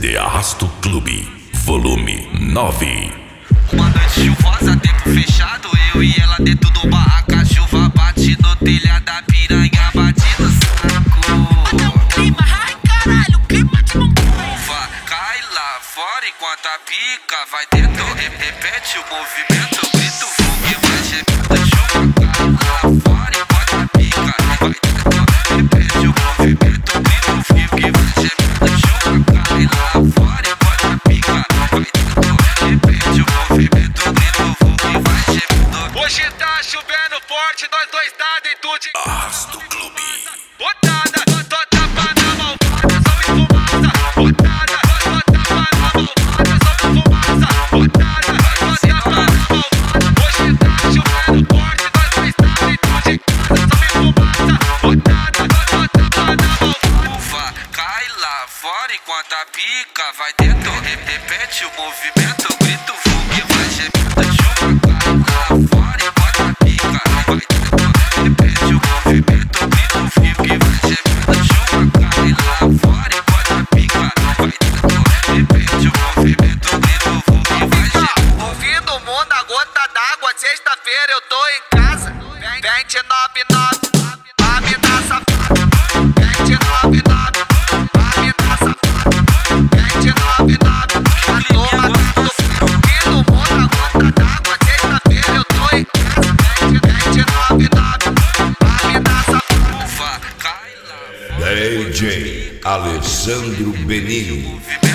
CD Arrasto Clube, volume 9. Uma noite chuvosa, tempo fechado, eu e ela dentro do barraca. Chuva bate no telhado da piranha, bate no saco. Bota um clima, ai caralho, clima de Uva, cai lá fora enquanto a pica vai dentro. Repete o movimento, grito fogo e vai gemendo. Chuva, cai lá fora enquanto a pica vai dentro. Repete o movimento, grito fogo e vai gemendo. Chuva, cai lá fora enquanto a pica vai dentro. Repete o movimento, grito fogo e vai gemendo. Hoje tá chovendo forte, nós dois tá dentro de Arrasto Clube. botada, tô tapa na malvada, só me fumaça. Botada, tô tapa na malvada, só me fumaça. Botada, tô tapa na malvada. Hoje tá chovendo forte, nós dois tá dentro de casa, só me fumaça. Botada, tô tapa na malvada. Uva, cai lá fora enquanto a pica vai dentro. Repete o movimento, grito fogo e vai gemendo. Chuva, cai lá fora enquanto a pica vai dentro. Repete o movimento, grito fogo e vai gemendo. Chuva, cai lá fora enquanto a pica vai dentro. Repete o movimento, grito fogo e vai gemendo. Ouvindo o mundo, a gota d'água, sexta-feira eu tô em casa. 299, a mina safada. 299, a mina safada. 299, a toma do frio. Ouvindo o mundo, a gota d'água, sexta-feira eu tô em casa. 299, a mina safada. Uva, cai lá. DJ Alessandro Benini.